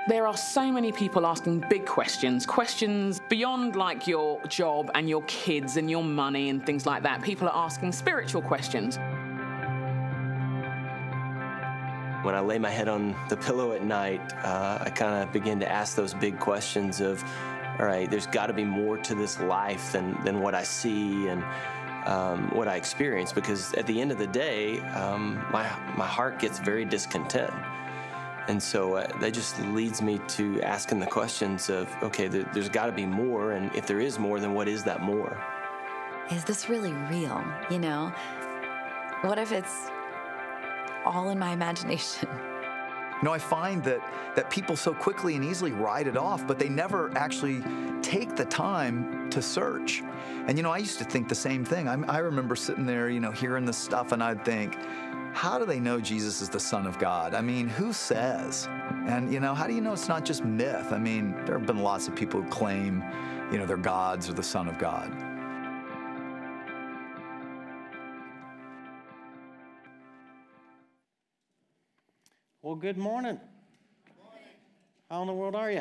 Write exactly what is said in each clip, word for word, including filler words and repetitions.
There are so many people asking big questions, questions beyond like your job and your kids and your money and things like that. People are asking spiritual questions. When I lay my head on the pillow at night, uh, I kind of begin to ask those big questions of, all right, there's got to be more to this life than, than what I see and um, what I experience, because at the end of the day, um, my, my heart gets very discontent. And so uh, that just leads me to asking the questions of, okay, there, there's got to be more, and if there is more, then what is that more? Is this really real, you know? What if it's all in my imagination? You know, I find that, that people so quickly and easily write it off, but they never actually take the time to search. And, you know, I used to think the same thing. I, I remember sitting there, you know, hearing this stuff, and I'd think, how do they know Jesus is the Son of God? I mean, who says? And, you know, how do you know it's not just myth? I mean, there have been lots of people who claim, you know, they're gods or the Son of God. Well, good morning. Good morning. How in the world are you?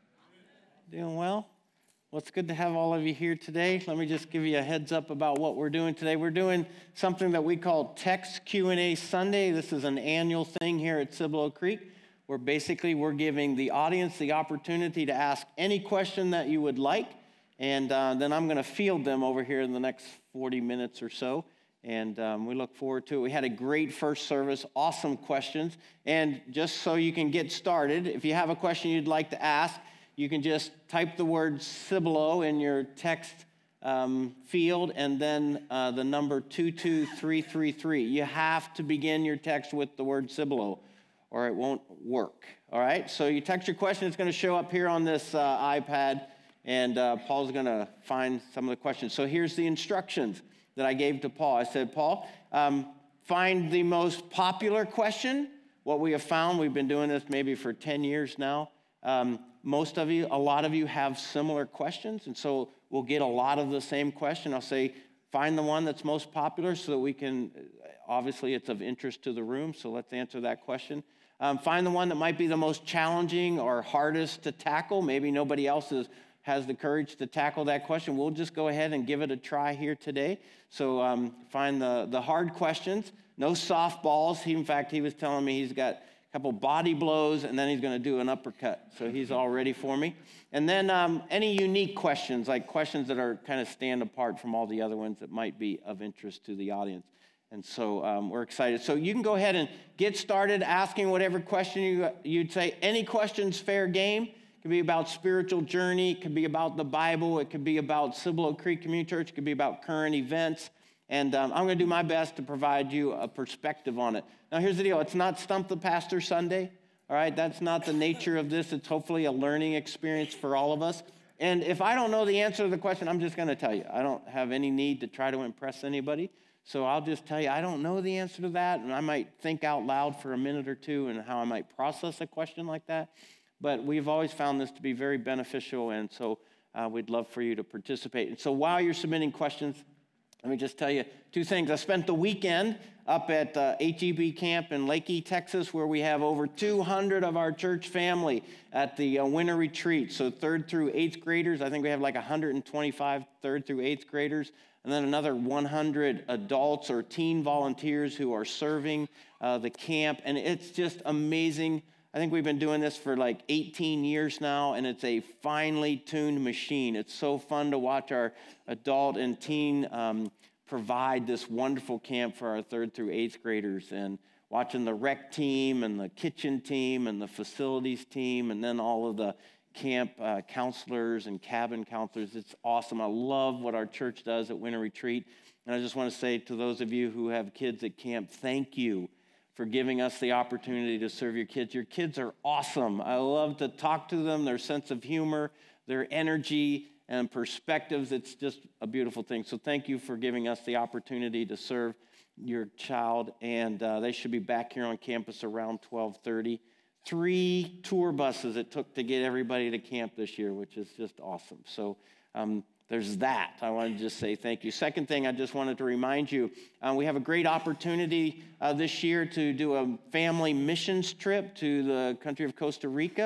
Doing well? Well, it's good to have all of you here today. Let me just give you a heads up about what we're doing today. We're doing something that we call Text Q and A Sunday. This is an annual thing here at Cibolo Creek, where basically we're giving the audience the opportunity to ask any question that you would like, and uh, then I'm going to field them over here in the next forty minutes or so, and um, we look forward to it. We had a great first service, awesome questions, and just so you can get started, if you have a question you'd like to ask, you can just type the word Cibolo in your text um, field and then uh, the number two two three three three. You have to begin your text with the word Cibolo or it won't work, all right? So you text your question. It's going to show up here on this uh, iPad, and uh, Paul's going to find some of the questions. So here's the instructions that I gave to Paul. I said, Paul, um, find the most popular question. What we have found, we've been doing this maybe for ten years now, um, most of you, a lot of you have similar questions, and so we'll get a lot of the same question. I'll say, find the one that's most popular so that we can, obviously it's of interest to the room, so let's answer that question. Um, find the one that might be the most challenging or hardest to tackle. Maybe nobody else is, has the courage to tackle that question. We'll just go ahead and give it a try here today. So um, find the, the hard questions. No softballs. He, in fact, he was telling me he's got couple body blows, and then he's going to do an uppercut. So he's all ready for me. And then um, any unique questions, like questions that are kind of stand apart from all the other ones that might be of interest to the audience. And so um, we're excited. So you can go ahead and get started asking whatever question you, you'd say. Any questions, fair game. It could be about spiritual journey. It could be about the Bible. It could be about Cibolo Creek Community Church. It could be about current events. And um, I'm going to do my best to provide you a perspective on it. Now, here's the deal. It's not Stump the Pastor Sunday, all right? That's not the nature of this. It's hopefully a learning experience for all of us. And if I don't know the answer to the question, I'm just going to tell you. I don't have any need to try to impress anybody. So I'll just tell you, I don't know the answer to that, and I might think out loud for a minute or two and how I might process a question like that. But we've always found this to be very beneficial, and so uh, we'd love for you to participate. And so while you're submitting questions, let me just tell you two things. I spent the weekend up at uh, H E B camp in Lakey, Texas, where we have over two hundred of our church family at the uh, winter retreat. So third through eighth graders, I think we have like one hundred twenty-five third through eighth graders, and then another one hundred adults or teen volunteers who are serving uh, the camp. And it's just amazing. I think we've been doing this for like eighteen years now, and it's a finely tuned machine. It's so fun to watch our adult and teen um, provide this wonderful camp for our third through eighth graders, and watching the rec team and the kitchen team and the facilities team, and then all of the camp uh, counselors and cabin counselors. It's awesome. I love what our church does at Winter Retreat. And I just want to say to those of you who have kids at camp, thank you for giving us the opportunity to serve your kids. Your kids are awesome. I love to talk to them, their sense of humor, their energy and perspectives. It's just a beautiful thing. So thank you for giving us the opportunity to serve your child. And uh, they should be back here on campus around twelve thirty. Three tour buses it took to get everybody to camp this year, which is just awesome. So um, there's that. I wanted to just say thank you. Second thing, I just wanted to remind you, uh, we have a great opportunity uh, this year to do a family missions trip to the country of Costa Rica.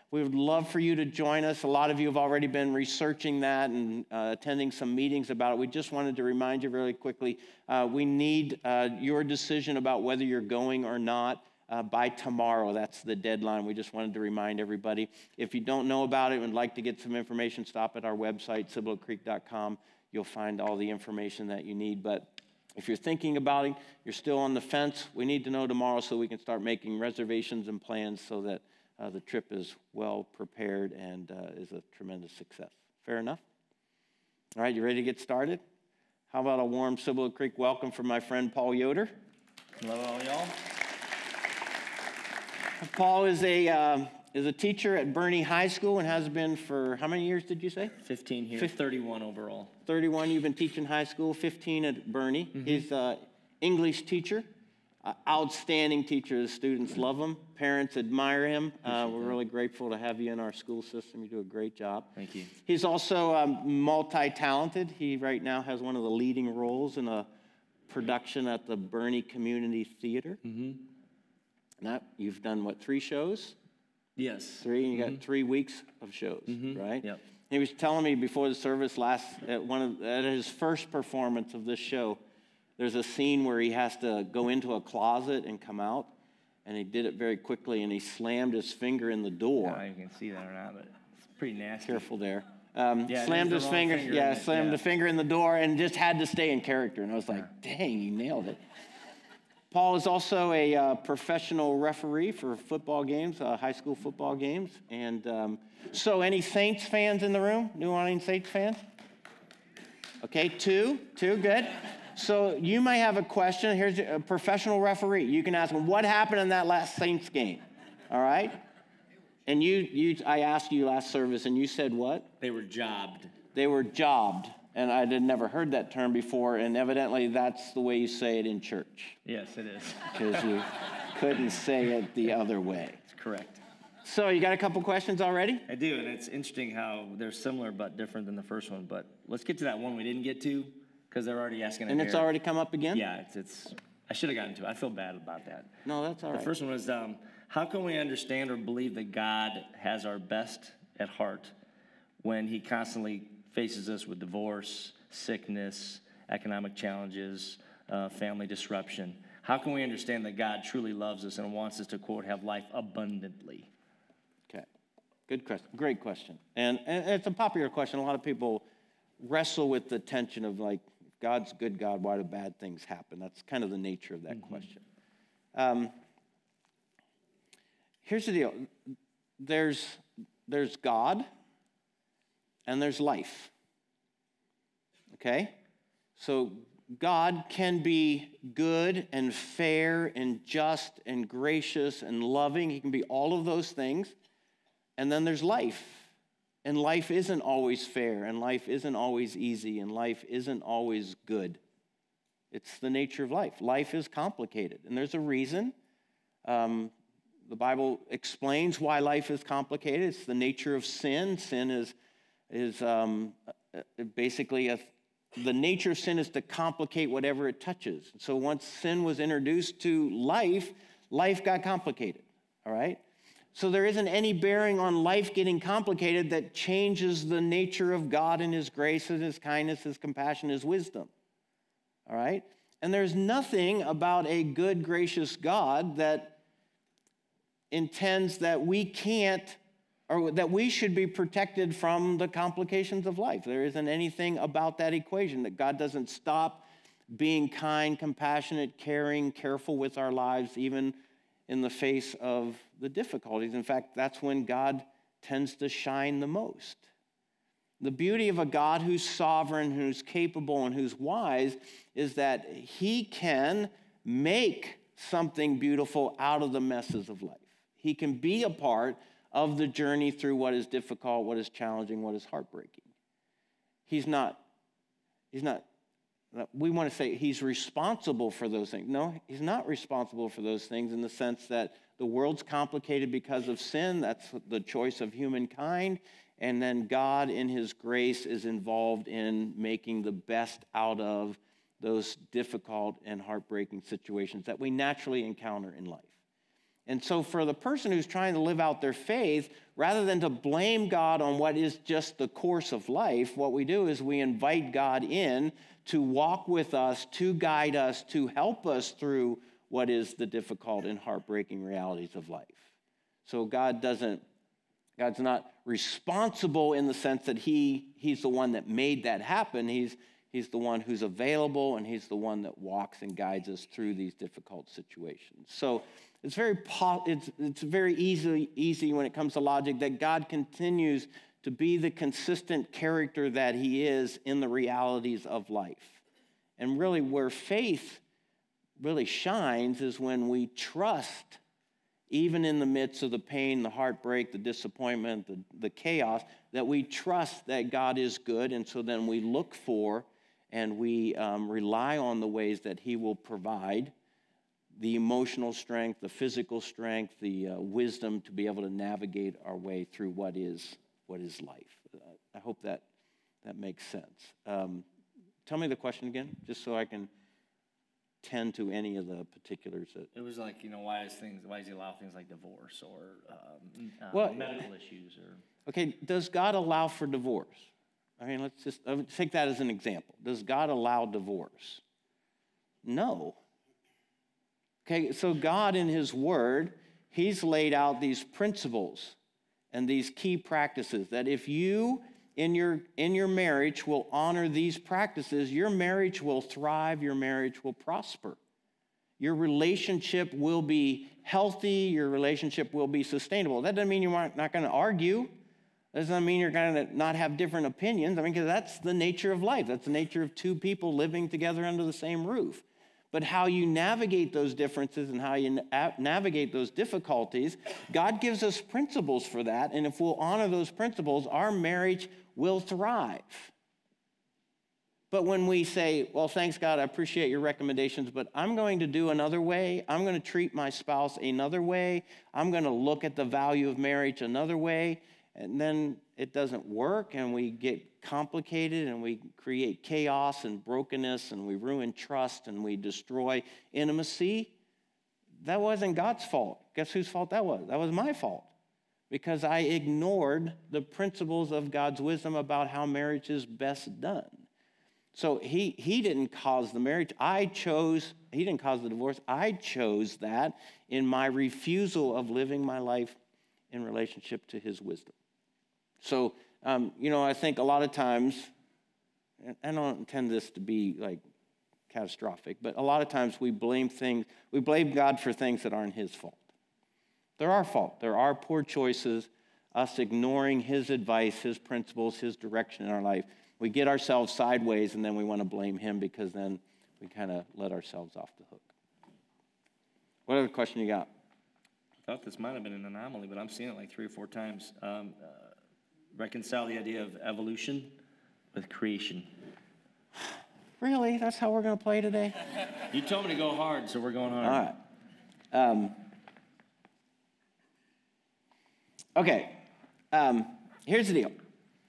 We would love for you to join us. A lot of you have already been researching that and uh, attending some meetings about it. We just wanted to remind you really quickly, uh, we need uh, your decision about whether you're going or not uh, by tomorrow. That's the deadline. We just wanted to remind everybody. If you don't know about it and would like to get some information, stop at our website, cibolo creek dot com. You'll find all the information that you need. But if you're thinking about it, you're still on the fence, we need to know tomorrow so we can start making reservations and plans so that Uh, the trip is well prepared and uh, is a tremendous success. Fair enough? All right, you ready to get started? How about a warm Cibolo Creek welcome from my friend Paul Yoder? Hello, all y'all. Paul is a um, is a teacher at Boerne High School and has been for how many years did you say? fifteen here, Fif- thirty-one overall. thirty-one. You've been teaching high school. fifteen at Boerne. Mm-hmm. He's an English teacher. Uh, outstanding teacher. The students love him. Parents admire him. Uh, we're really grateful to have you in our school system. You do a great job. Thank you. He's also um, multi-talented. He right now has one of the leading roles in a production at the Boerne Community Theater. Mm-hmm. Now, you've done, what, three shows? Yes. Three, and you mm-hmm. got three weeks of shows, mm-hmm. right? Yep. He was telling me before the service last, at, one of, at his first performance of this show, there's a scene where he has to go into a closet and come out, and he did it very quickly, and he slammed his finger in the door. I don't know if you can see that or not, but it's pretty nasty. Careful there. Um, yeah, slammed his finger, finger yeah, it, slammed yeah. the finger in the door, and just had to stay in character. And I was like, yeah. Dang, you nailed it. Paul is also a uh, professional referee for football games, uh, high school football games. And um, so any Saints fans in the room? New Orleans Saints fans? Okay, two, two, good. So you may have a question. Here's a professional referee. You can ask him, what happened in that last Saints game? All right? And you, you, I asked you last service, and you said what? They were jobbed. They were jobbed. And I had never heard that term before, and evidently that's the way you say it in church. Yes, it is. Because you couldn't say it the other way. It's correct. So you got a couple questions already? I do, and it's interesting how they're similar but different than the first one. But let's get to that one we didn't get to, because they're already asking it. And it's here. already come up again? Yeah, it's, it's I should have gotten to it. I feel bad about that. No, that's all right. The first one was, um, how can we understand or believe that God has our best at heart when he constantly faces us with divorce, sickness, economic challenges, uh, family disruption? How can we understand that God truly loves us and wants us to, quote, have life abundantly? Okay, good question. Great question. And, and it's a popular question. A lot of people wrestle with the tension of, like, God's a good God, why do bad things happen? That's kind of the nature of that mm-hmm. question. Um, here's the deal. There's, there's God, and there's life. Okay? So God can be good and fair and just and gracious and loving. He can be all of those things. And then there's life. And life isn't always fair, and life isn't always easy, and life isn't always good. It's the nature of life. Life is complicated, and there's a reason. Um, the Bible explains why life is complicated. It's the nature of sin. Sin is, is um, basically a the nature of sin is to complicate whatever it touches. So once sin was introduced to life, life got complicated, all right? So there isn't any bearing on life getting complicated that changes the nature of God and his grace and his kindness, his compassion, his wisdom, all right? And there's nothing about a good, gracious God that intends that we can't or that we should be protected from the complications of life. There isn't anything about that equation, that God doesn't stop being kind, compassionate, caring, careful with our lives, even in the face of the difficulties. In fact, that's when God tends to shine the most. The beauty of a God who's sovereign, who's capable, and who's wise is that he can make something beautiful out of the messes of life. He can be a part of the journey through what is difficult, what is challenging, what is heartbreaking. He's not, he's not, we want to say he's responsible for those things. No, he's not responsible for those things in the sense that the world's complicated because of sin. That's the choice of humankind. And then God, in his grace, is involved in making the best out of those difficult and heartbreaking situations that we naturally encounter in life. And so for the person who's trying to live out their faith, rather than to blame God on what is just the course of life, what we do is we invite God in to walk with us, to guide us, to help us through what is the difficult and heartbreaking realities of life. So God doesn't, God's not responsible in the sense that he, he's the one that made that happen. He's, he's the one who's available, and he's the one that walks and guides us through these difficult situations. So it's very it's, it's very easy, easy when it comes to logic that God continues to be the consistent character that he is in the realities of life. And really where faith really shines is when we trust, even in the midst of the pain, the heartbreak, the disappointment, the, the chaos, that we trust that God is good, and so then we look for and we um, rely on the ways that he will provide the emotional strength, the physical strength, the uh, wisdom to be able to navigate our way through what is what is life. Uh, I hope that that makes sense. Um, tell me the question again, just so I can tend to any of the particulars. That, it was like, you know, why is things? Why does he allow things like divorce or um, uh, well, medical issues? Or okay, does God allow for divorce? I mean, let's just uh, take that as an example. Does God allow divorce? No. Okay, so God in his word, he's laid out these principles and these key practices that if you in your in your marriage will honor these practices, your marriage will thrive, your marriage will prosper. Your relationship will be healthy, your relationship will be sustainable. That doesn't mean you're not going to argue. That doesn't mean you're going to not have different opinions. I mean, because that's the nature of life. That's the nature of two people living together under the same roof. But how you navigate those differences and how you na- navigate those difficulties, God gives us principles for that. And if we'll honor those principles, our marriage will thrive. But when we say, well, thanks, God, I appreciate your recommendations, but I'm going to do another way. I'm going to treat my spouse another way. I'm going to look at the value of marriage another way. And then it doesn't work, and we get complicated, and we create chaos and brokenness, and we ruin trust, and we destroy intimacy. That wasn't God's fault. Guess whose fault that was? That was my fault, because I ignored the principles of God's wisdom about how marriage is best done. So he, he didn't cause the marriage. I chose, he didn't cause the divorce. I chose that in my refusal of living my life in relationship to his wisdom. So, um, you know, I think a lot of times, and I don't intend this to be like catastrophic, but a lot of times we blame things, we blame God for things that aren't his fault. They're our fault. They're our poor choices, us ignoring his advice, his principles, his direction in our life. We get ourselves sideways, and then we want to blame him because then we kind of let ourselves off the hook. What other question you got? I thought this might have been an anomaly, but I'm seeing it like three or four times. Um, uh, reconcile the idea of evolution with creation. Really? That's how we're going to play today? You told me to go hard, so we're going hard. All right. Um, okay. Um, here's the deal.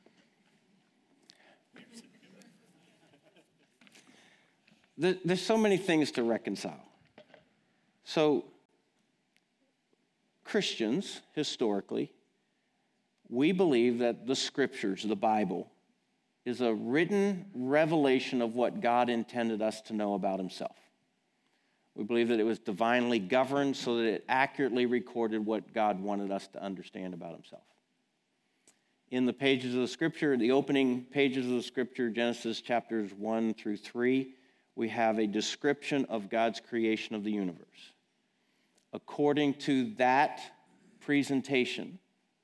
There's so many things to reconcile. So, Christians, historically, we believe that the scriptures, the Bible, is a written revelation of what God intended us to know about himself. We believe that it was divinely governed so that it accurately recorded what God wanted us to understand about himself. In the pages of the scripture, the opening pages of the scripture, Genesis chapters one through three, we have a description of God's creation of the universe. According to that presentation,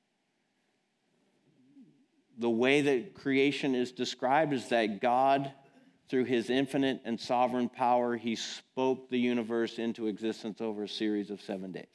the way that creation is described is that God, through his infinite and sovereign power, he spoke the universe into existence over a series of seven days.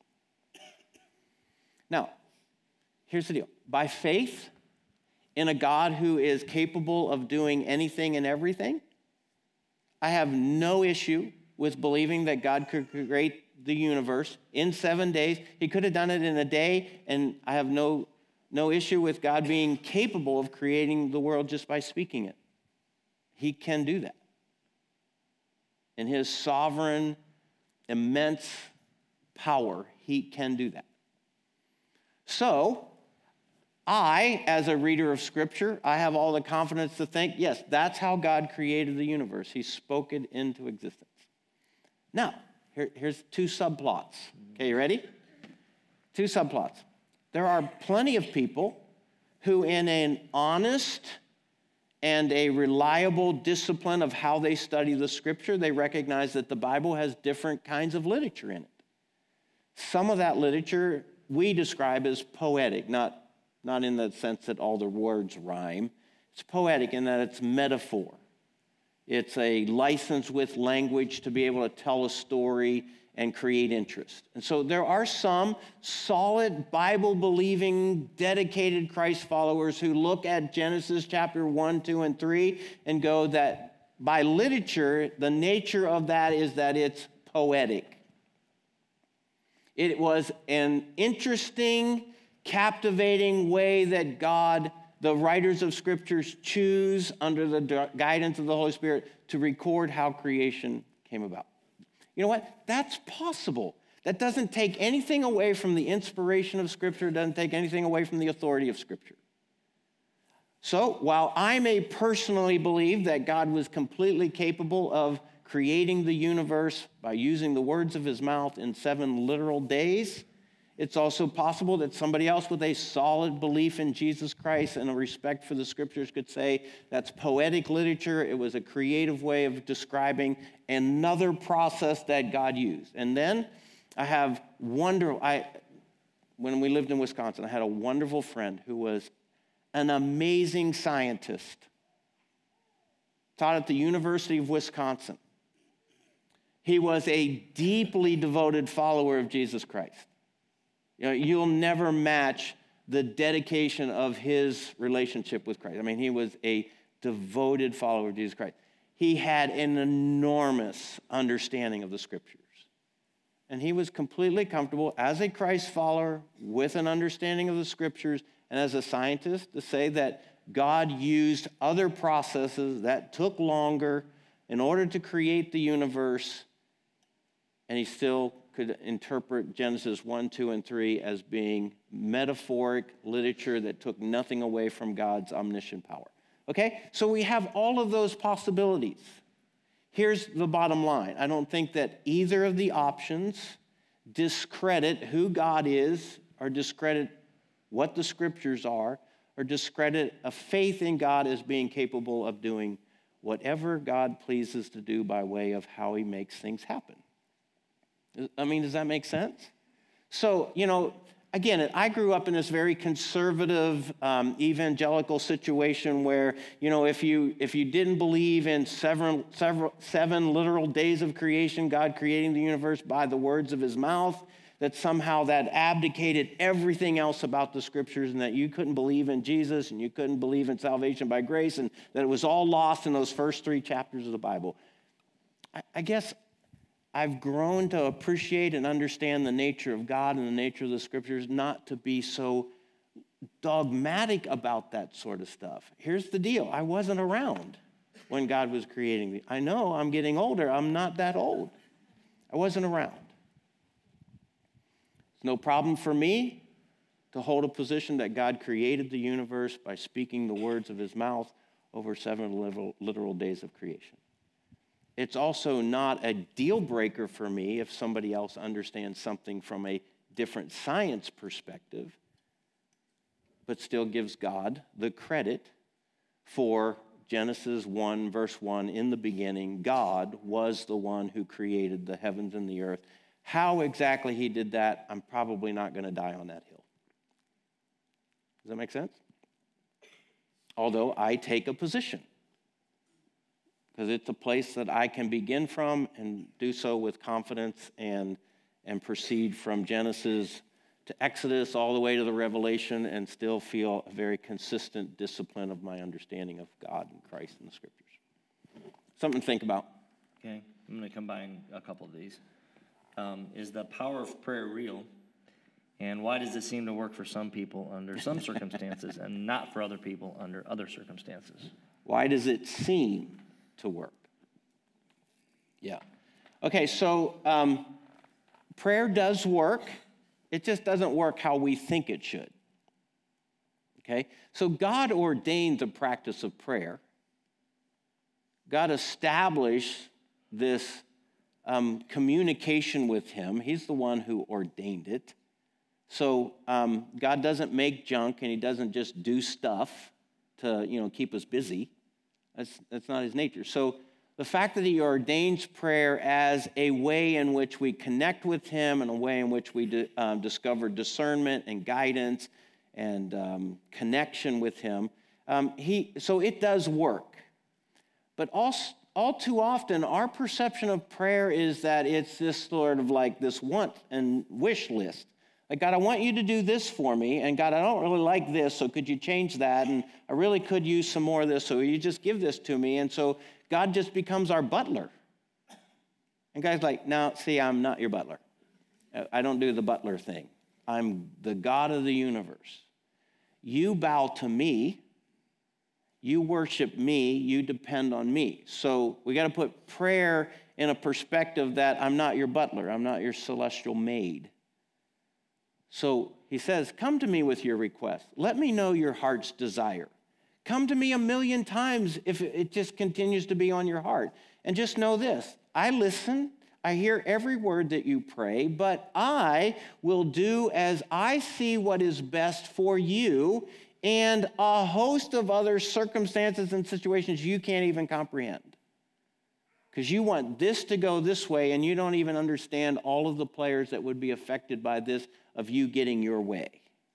Now, here's the deal. By faith in a God who is capable of doing anything and everything, I have no issue with believing that God could create the universe in seven days. He could have done it in a day, and I have no, no issue with God being capable of creating the world just by speaking it. He can do that. In his sovereign, immense power, he can do that. So, I, as a reader of Scripture, I have all the confidence to think, yes, that's how God created the universe. He spoke it into existence. Now, here, here's two subplots. Okay, you ready? Two subplots. There are plenty of people who, in an honest and a reliable discipline of how they study the Scripture, they recognize that the Bible has different kinds of literature in it. Some of that literature we describe as poetic, not Not in the sense that all the words rhyme. It's poetic in that it's metaphor. It's a license with language to be able to tell a story and create interest. And so there are some solid Bible-believing, dedicated Christ followers who look at Genesis chapter one, two, and three and go that by literature, the nature of that is that it's poetic. It was an interesting, captivating way that God, the writers of Scriptures, choose under the guidance of the Holy Spirit to record how creation came about. You know what? That's possible. That doesn't take anything away from the inspiration of Scripture. It doesn't take anything away from the authority of Scripture. So while I may personally believe that God was completely capable of creating the universe by using the words of his mouth in seven literal days, it's also possible that somebody else with a solid belief in Jesus Christ and a respect for the Scriptures could say that's poetic literature. It was a creative way of describing another process that God used. And then I have wonder. I when we lived in Wisconsin, I had a wonderful friend who was an amazing scientist. Taught at the University of Wisconsin. He was a deeply devoted follower of Jesus Christ. You know, you'll never match the dedication of his relationship with Christ. I mean, he was a devoted follower of Jesus Christ. He had an enormous understanding of the Scriptures. And he was completely comfortable as a Christ follower with an understanding of the Scriptures and as a scientist to say that God used other processes that took longer in order to create the universe, and he still could interpret Genesis one, two, and three as being metaphoric literature that took nothing away from God's omniscient power. Okay? So we have all of those possibilities. Here's the bottom line. I don't think that either of the options discredit who God is or discredit what the Scriptures are or discredit a faith in God as being capable of doing whatever God pleases to do by way of how he makes things happen. I mean, does that make sense? So, you know, again, I grew up in this very conservative um, evangelical situation where, you know, if you if you didn't believe in several, several, seven literal days of creation, God creating the universe by the words of his mouth, that somehow that abdicated everything else about the Scriptures and that you couldn't believe in Jesus and you couldn't believe in salvation by grace and that it was all lost in those first three chapters of the Bible. I, I guess I've grown to appreciate and understand the nature of God and the nature of the Scriptures, not to be so dogmatic about that sort of stuff. Here's the deal. I wasn't around when God was creating me. I know I'm getting older. I'm not that old. I wasn't around. It's no problem for me to hold a position that God created the universe by speaking the words of his mouth over seven literal, literal days of creation. It's also not a deal breaker for me if somebody else understands something from a different science perspective, but still gives God the credit for Genesis one, verse one, in the beginning, God was the one who created the heavens and the earth. How exactly he did that, I'm probably not going to die on that hill. Does that make sense? Although I take a position, because it's a place that I can begin from and do so with confidence and, and proceed from Genesis to Exodus all the way to the Revelation and still feel a very consistent discipline of my understanding of God and Christ and the Scriptures. Something to think about. Okay, I'm going to combine a couple of these. Um, is the power of prayer real? And why does it seem to work for some people under some circumstances and not for other people under other circumstances? Why does it seem to work? Yeah. Okay, so um, prayer does work. It just doesn't work how we think it should. Okay? So God ordained the practice of prayer. God established this um, communication with him. He's the one who ordained it. So um, God doesn't make junk, and he doesn't just do stuff to, you know, keep us busy. That's, that's not his nature. So the fact that he ordains prayer as a way in which we connect with him and a way in which we di- um, discover discernment and guidance and um, connection with him, um, he, so it does work. But all, all too often, our perception of prayer is that it's this sort of like this want and wish list. Like, God, I want you to do this for me, and God, I don't really like this, so could you change that? And I really could use some more of this, so you just give this to me. And so God just becomes our butler. And God's like, no, see, I'm not your butler. I don't do the butler thing. I'm the God of the universe. You bow to me. You worship me. You depend on me. So we got to put prayer in a perspective that I'm not your butler. I'm not your celestial maid. So he says, come to me with your request. Let me know your heart's desire. Come to me a million times if it just continues to be on your heart. And just know this, I listen, I hear every word that you pray, but I will do as I see what is best for you and a host of other circumstances and situations you can't even comprehend. Because you want this to go this way, and you don't even understand all of the players that would be affected by this of you getting your way.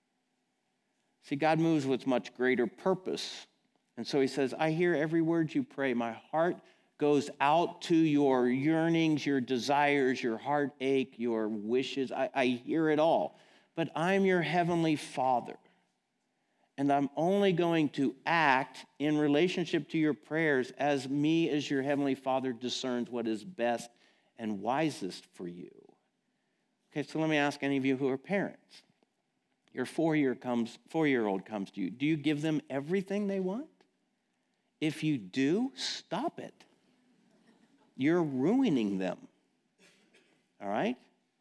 See, God moves with much greater purpose. And so he says, I hear every word you pray. My heart goes out to your yearnings, your desires, your heartache, your wishes. I, I hear it all. But I'm your heavenly Father. And I'm only going to act in relationship to your prayers as me, as your heavenly Father, discerns what is best and wisest for you. Okay, so let me ask any of you who are parents. Your four-year comes, four-year-old comes to you. Do you give them everything they want? If you do, stop it. You're ruining them. All right?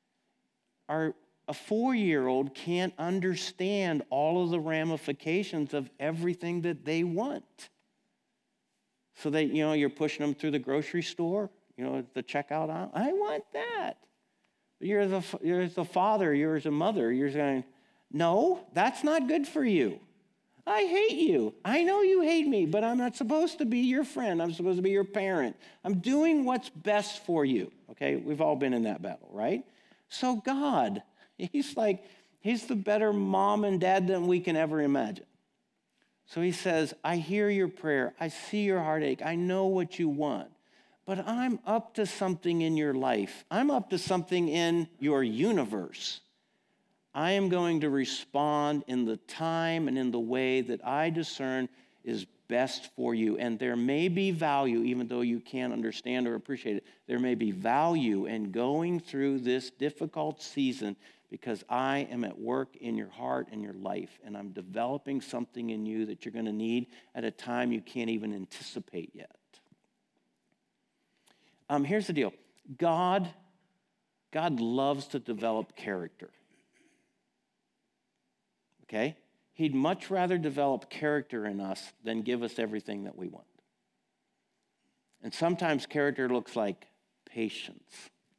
Our A four-year-old can't understand all of the ramifications of everything that they want. So that, you know, you're pushing them through the grocery store, you know, the checkout aisle. I want that. But you're the, you're the father, you're the mother, you're saying, no, that's not good for you. I hate you. I know you hate me, but I'm not supposed to be your friend. I'm supposed to be your parent. I'm doing what's best for you. Okay, we've all been in that battle, right? So God, he's like, he's the better mom and dad than we can ever imagine. So he says, I hear your prayer. I see your heartache. I know what you want. But I'm up to something in your life. I'm up to something in your universe. I am going to respond in the time and in the way that I discern is best for you. And there may be value, even though you can't understand or appreciate it, there may be value in going through this difficult season because I am at work in your heart and your life, and I'm developing something in you that you're going to need at a time you can't even anticipate yet. Um, here's the deal. God, God loves to develop character. Okay? He'd much rather develop character in us than give us everything that we want. And sometimes character looks like patience.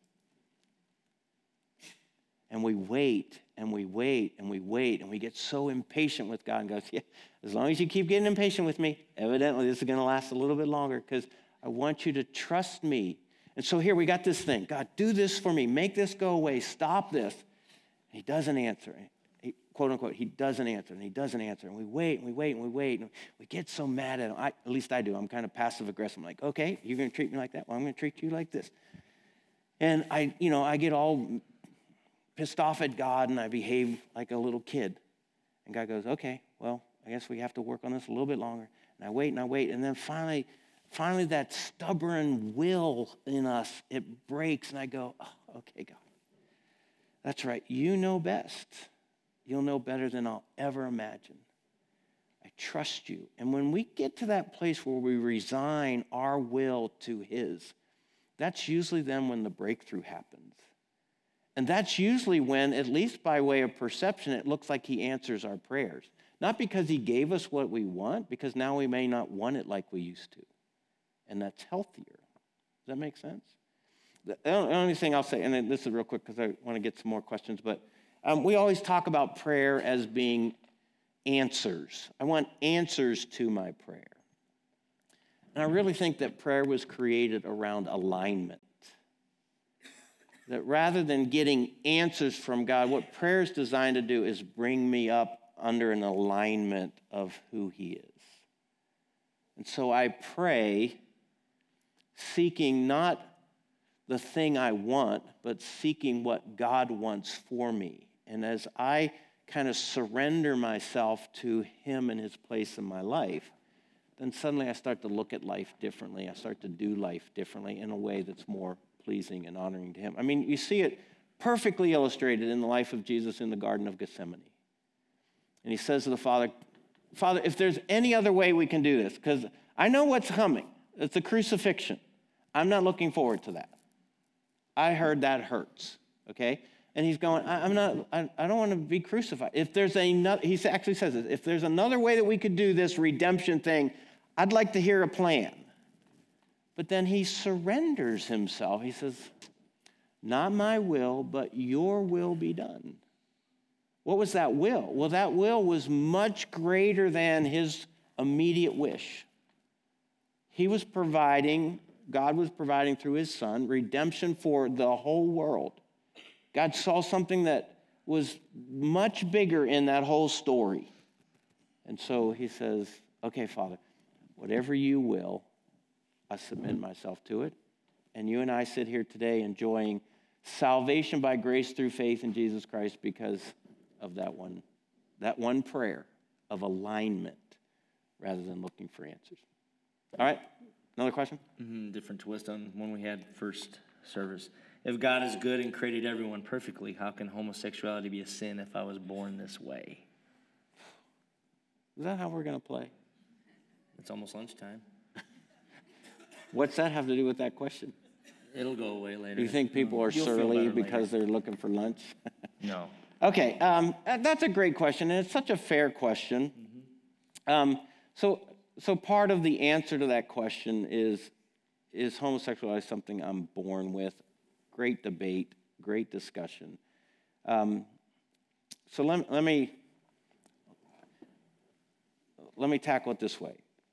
And we wait, and we wait, and we wait, and we get so impatient with God and goes, yeah, as long as you keep getting impatient with me, evidently this is going to last a little bit longer because I want you to trust me. And so here we got this thing. God, do this for me. Make this go away. Stop this. And he doesn't answer. He, quote, unquote, he doesn't answer, and he doesn't answer. And we wait, and we wait, and we wait. And we get so mad at him. I, at least I do. I'm kind of passive-aggressive. I'm like, okay, you're going to treat me like that? Well, I'm going to treat you like this. And I, you know, I get all pissed off at God, and I behave like a little kid. And God goes, okay, well, I guess we have to work on this a little bit longer. And I wait, and I wait. And then finally, finally that stubborn will in us, it breaks. And I go, oh, okay, God. That's right. You know best. You'll know better than I'll ever imagine. I trust you. And when we get to that place where we resign our will to his, that's usually then when the breakthrough happens. And that's usually when, at least by way of perception, it looks like he answers our prayers. Not because he gave us what we want, because now we may not want it like we used to. And that's healthier. Does that make sense? The only thing I'll say, and then this is real quick because I want to get some more questions, but um, we always talk about prayer as being answers. I want answers to my prayer. And I really think that prayer was created around alignment. That rather than getting answers from God, what prayer is designed to do is bring me up under an alignment of who he is. And so I pray seeking not the thing I want, but seeking what God wants for me. And as I kind of surrender myself to him and his place in my life, then suddenly I start to look at life differently. I start to do life differently in a way that's more pleasing and honoring to him. I mean, you see it perfectly illustrated in the life of Jesus in the Garden of Gethsemane. And he says to the Father, Father, if there's any other way we can do this, because I know what's coming. It's the crucifixion. I'm not looking forward to that. I heard that hurts, okay? And he's going, I, I'm not, I, I don't want to be crucified. If there's another, he actually says this, if there's another way that we could do this redemption thing, I'd like to hear a plan. But then he surrenders himself. He says, not my will, but your will be done. What was that will? Well, that will was much greater than his immediate wish. He was providing, God was providing through his son, redemption for the whole world. God saw something that was much bigger in that whole story. And so he says, okay, Father, whatever you will, I submit myself to it. And you and I sit here today enjoying salvation by grace through faith in Jesus Christ because of that one, that one prayer of alignment rather than looking for answers. All right, another question? Mm-hmm. Different twist on when we had first service. If God is good and created everyone perfectly, how can homosexuality be a sin if I was born this way? Is that how we're going to play? It's almost lunchtime. What's that have to do with that question? It'll go away later. Do you think people are You'll feel surly better because later. they're looking for lunch? No. Okay, um, that's a great question, and it's such a fair question. Mm-hmm. Um, so, so part of the answer to that question is, is homosexuality something I'm born with? Great debate, great discussion. Um, so let, let me let me tackle it this way.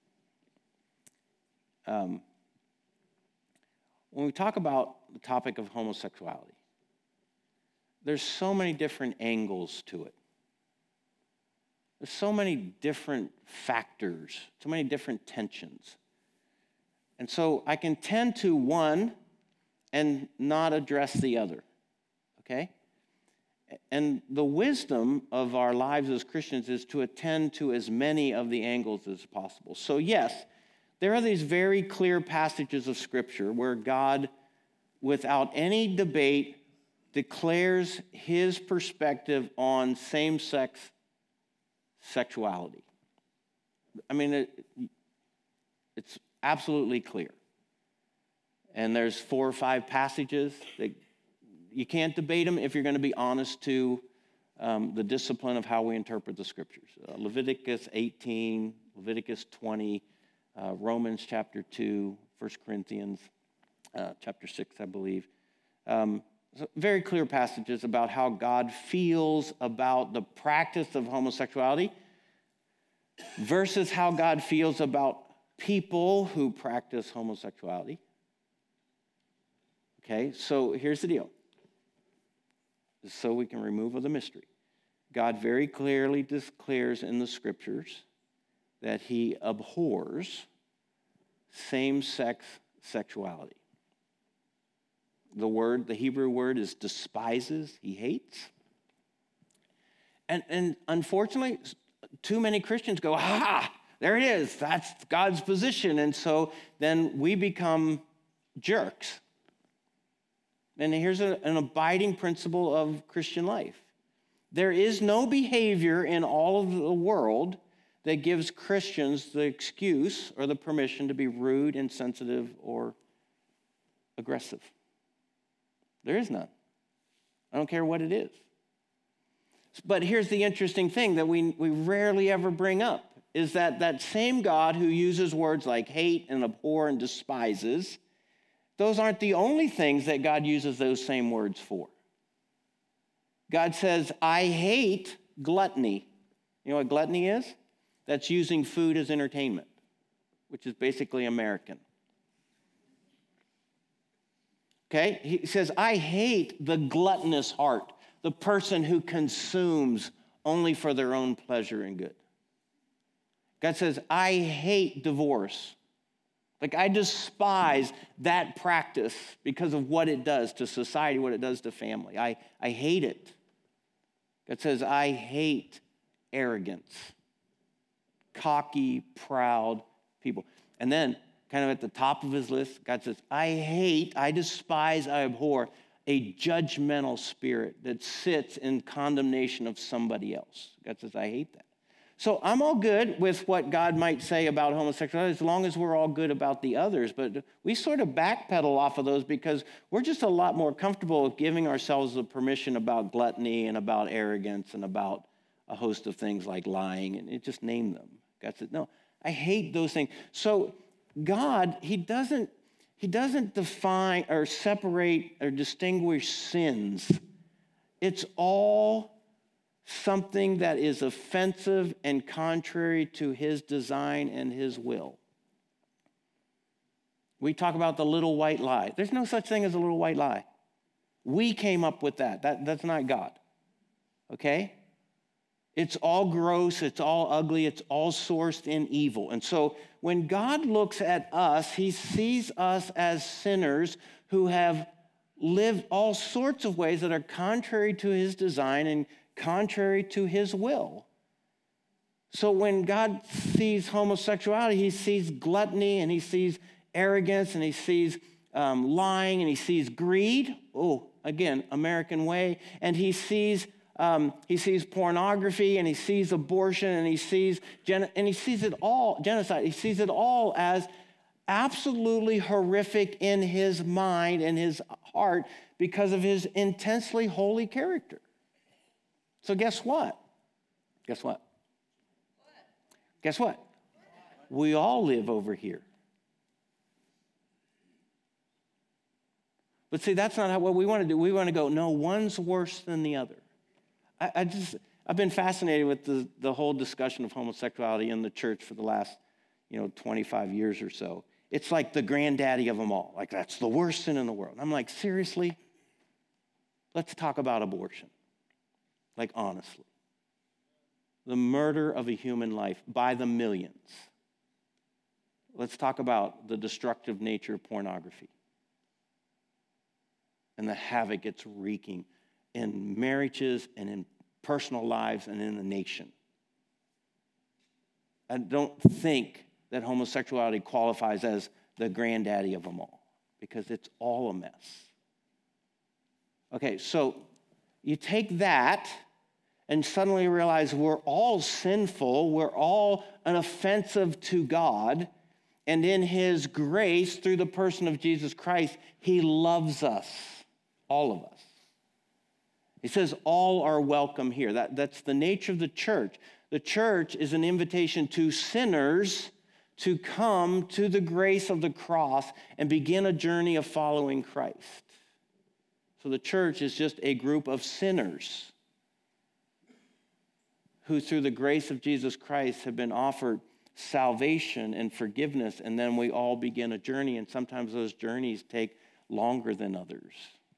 Um, when we talk about the topic of homosexuality, there's so many different angles to it. There's so many different factors, so many different tensions. And so I can tend to one and not address the other, okay? And the wisdom of our lives as Christians is to attend to as many of the angles as possible. So yes, there are these very clear passages of Scripture where God, without any debate, declares his perspective on same-sex sexuality. I mean, it, it's absolutely clear. And there's four or five passages that you can't debate them if you're going to be honest to um, the discipline of how we interpret the Scriptures. Uh, Leviticus eighteen, Leviticus twenty, uh, Romans chapter two, First Corinthians uh, chapter six, I believe. Um, so very clear passages about how God feels about the practice of homosexuality versus how God feels about people who practice homosexuality. Okay, so here's the deal. So we can remove the mystery. God very clearly declares in the Scriptures that he abhors same-sex sexuality. The word, the Hebrew word is despises, he hates. And, and unfortunately, too many Christians go, ah, there it is, that's God's position. And so then we become jerks. And here's a, an abiding principle of Christian life. There is no behavior in all of the world that gives Christians the excuse or the permission to be rude, insensitive, or aggressive. There is none. I don't care what it is. But here's the interesting thing that we, we rarely ever bring up, is that that same God who uses words like hate and abhor and despises, those aren't the only things that God uses those same words for. God says, I hate gluttony. You know what gluttony is? That's using food as entertainment, which is basically American. Okay? He says, I hate the gluttonous heart, the person who consumes only for their own pleasure and good. God says, I hate divorce. Like, I despise that practice because of what it does to society, what it does to family. I, I hate it. God says, I hate arrogance, cocky, proud people. And then, kind of at the top of his list, God says, I hate, I despise, I abhor a judgmental spirit that sits in condemnation of somebody else. God says, I hate that. So I'm all good with what God might say about homosexuality as long as we're all good about the others. But we sort of backpedal off of those because we're just a lot more comfortable giving ourselves the permission about gluttony and about arrogance and about a host of things like lying, and it just name them. God said, no, I hate those things. So God, he doesn't, he doesn't define or separate or distinguish sins. It's all something that is offensive and contrary to his design and his will. We talk about the little white lie. There's no such thing as a little white lie. We came up with that. That that's not God. Okay? It's all gross, it's all ugly, it's all sourced in evil. And so when God looks at us, he sees us as sinners who have lived all sorts of ways that are contrary to his design and contrary to his will. So when God sees homosexuality, he sees gluttony and he sees arrogance and he sees um, lying and he sees greed. Oh, again, American way. And he sees um, he sees pornography and he sees abortion and he sees gen- and he sees it all genocide. He sees it all as absolutely horrific in his mind and his heart because of his intensely holy character. So guess what? Guess what? Guess what? We all live over here. But see, that's not how, what we want to do. We want to go, no, one's worse than the other. I, I just, I've been fascinated with the, the whole discussion of homosexuality in the church for the last, you know, twenty-five years or so. It's like the granddaddy of them all. Like, that's the worst sin in the world. I'm like, seriously? Let's talk about abortion. Like, honestly. The murder of a human life by the millions. Let's talk about the destructive nature of pornography and the havoc it's wreaking in marriages and in personal lives and in the nation. I don't think that homosexuality qualifies as the granddaddy of them all because it's all a mess. Okay, so you take that and suddenly realize we're all sinful, we're all offensive to God, and in his grace, through the person of Jesus Christ, he loves us, all of us. He says all are welcome here. That, that's the nature of the church. The church is an invitation to sinners to come to the grace of the cross and begin a journey of following Christ. So the church is just a group of sinners who through the grace of Jesus Christ have been offered salvation and forgiveness, and then we all begin a journey, and sometimes those journeys take longer than others.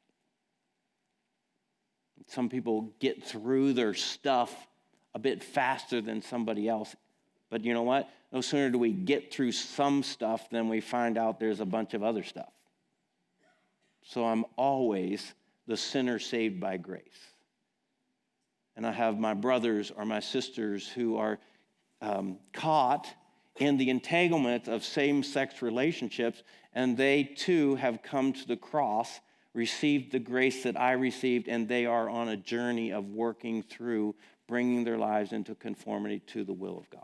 Some people get through their stuff a bit faster than somebody else, but you know what? No sooner do we get through some stuff than we find out there's a bunch of other stuff. So I'm always the sinner saved by grace. And I have my brothers or my sisters who are um, caught in the entanglement of same-sex relationships, and they too have come to the cross, received the grace that I received, and they are on a journey of working through bringing their lives into conformity to the will of God.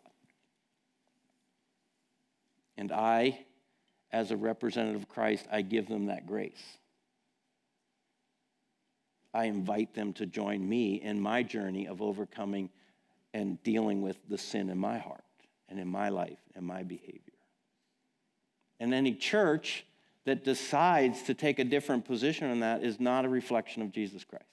And I, as a representative of Christ, I give them that grace. I invite them to join me in my journey of overcoming and dealing with the sin in my heart and in my life and my behavior. And any church that decides to take a different position on that is not a reflection of Jesus Christ.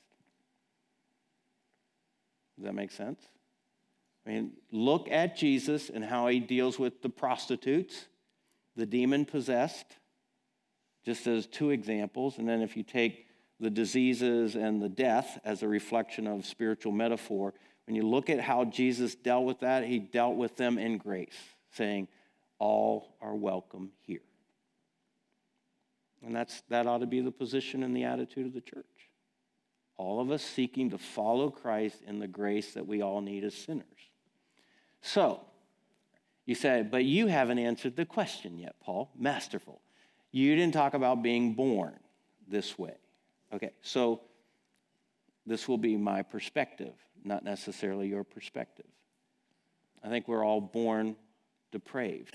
Does that make sense? I mean, look at Jesus and how he deals with the prostitutes, the demon-possessed, just as two examples. And then if you take the diseases and the death as a reflection of spiritual metaphor, when you look at how Jesus dealt with that, he dealt with them in grace, saying, all are welcome here. And that's that ought to be the position and the attitude of the church. All of us seeking to follow Christ in the grace that we all need as sinners. So, you say, but you haven't answered the question yet, Paul. Masterful. You didn't talk about being born this way. Okay, so this will be my perspective, not necessarily your perspective. I think we're all born depraved.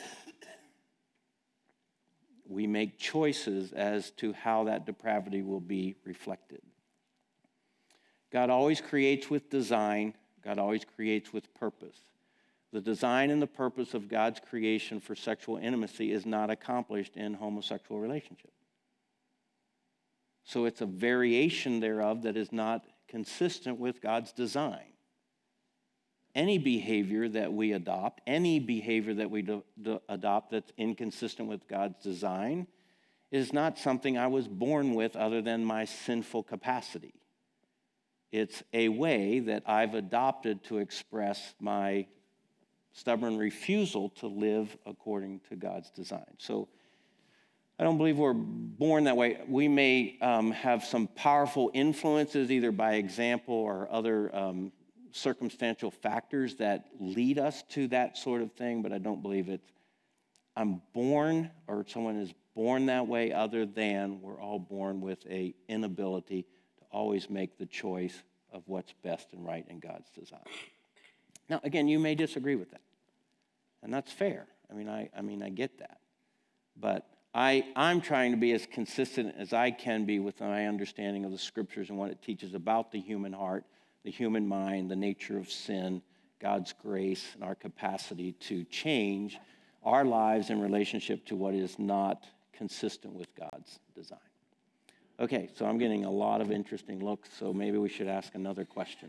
We make choices as to how that depravity will be reflected. God always creates with design. God always creates with purpose. The design and the purpose of God's creation for sexual intimacy is not accomplished in homosexual relationship. So it's a variation thereof that is not consistent with God's design. Any behavior that we adopt, any behavior that we do, do, adopt that's inconsistent with God's design is not something I was born with other than my sinful capacity. It's a way that I've adopted to express my stubborn refusal to live according to God's design. So I don't believe we're born that way. We may um, have some powerful influences, either by example or other um, circumstantial factors that lead us to that sort of thing, but I don't believe it's I'm born or someone is born that way, other than we're all born with an inability to always make the choice of what's best and right in God's design. Now, again, you may disagree with that, and that's fair. I mean, I, I mean, I get that, but I, I'm trying to be as consistent as I can be with my understanding of the Scriptures and what it teaches about the human heart, the human mind, the nature of sin, God's grace, and our capacity to change our lives in relationship to what is not consistent with God's design. Okay, so I'm getting a lot of interesting looks, so maybe we should ask another question.